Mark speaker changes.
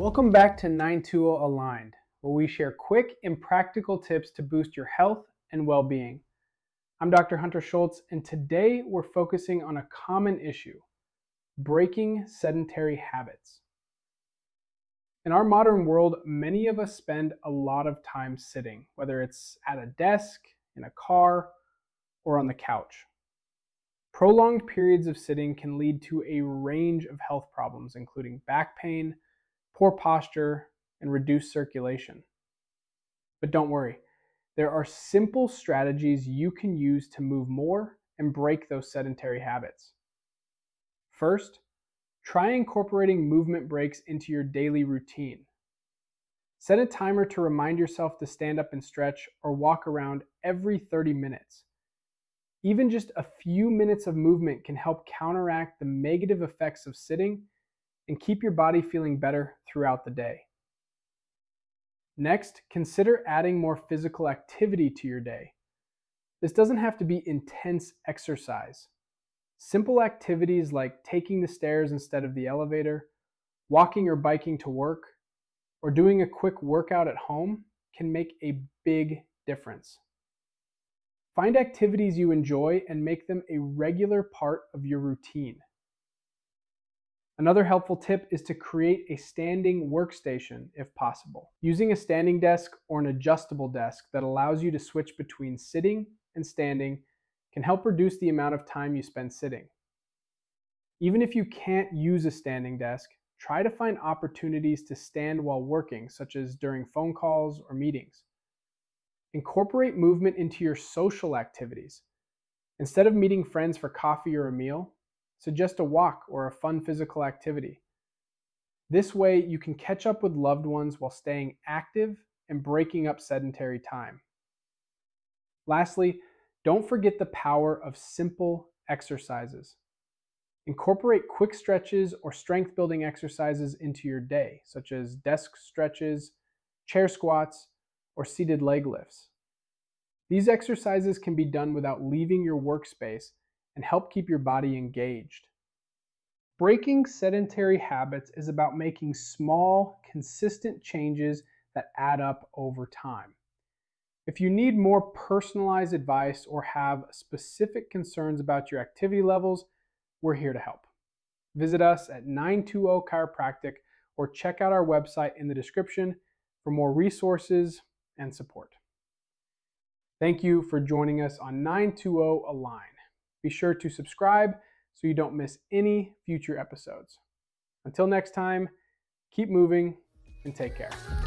Speaker 1: Welcome back to 920 Aligned, where we share quick and practical tips to boost your health and well-being. I'm Dr. Hunter Schultz, and today we're focusing on a common issue: breaking sedentary habits. In our modern world, many of us spend a lot of time sitting, whether it's at a desk, in a car, or on the couch. Prolonged periods of sitting can lead to a range of health problems, including back pain, poor posture, and reduced circulation. But don't worry, there are simple strategies you can use to move more and break those sedentary habits. First, try incorporating movement breaks into your daily routine. Set a timer to remind yourself to stand up and stretch or walk around every 30 minutes. Even just a few minutes of movement can help counteract the negative effects of sitting and keep your body feeling better throughout the day. Next, consider adding more physical activity to your day. This doesn't have to be intense exercise. Simple activities like taking the stairs instead of the elevator, walking or biking to work, or doing a quick workout at home can make a big difference. Find activities you enjoy and make them a regular part of your routine. Another helpful tip is to create a standing workstation if possible. Using a standing desk or an adjustable desk that allows you to switch between sitting and standing can help reduce the amount of time you spend sitting. Even if you can't use a standing desk, try to find opportunities to stand while working, such as during phone calls or meetings. Incorporate movement into your social activities. Instead of meeting friends for coffee or a meal, suggest a walk or a fun physical activity. This way, you can catch up with loved ones while staying active and breaking up sedentary time. Lastly, don't forget the power of simple exercises. Incorporate quick stretches or strength building exercises into your day, such as desk stretches, chair squats, or seated leg lifts. These exercises can be done without leaving your workspace and help keep your body engaged. Breaking sedentary habits is about making small, consistent changes that add up over time. If you need more personalized advice or have specific concerns about your activity levels, we're here to help. Visit us at 920 Chiropractic or check out our website in the description for more resources and support. Thank you for joining us on 920 Align. Be sure to subscribe so you don't miss any future episodes. Until next time, keep moving and take care.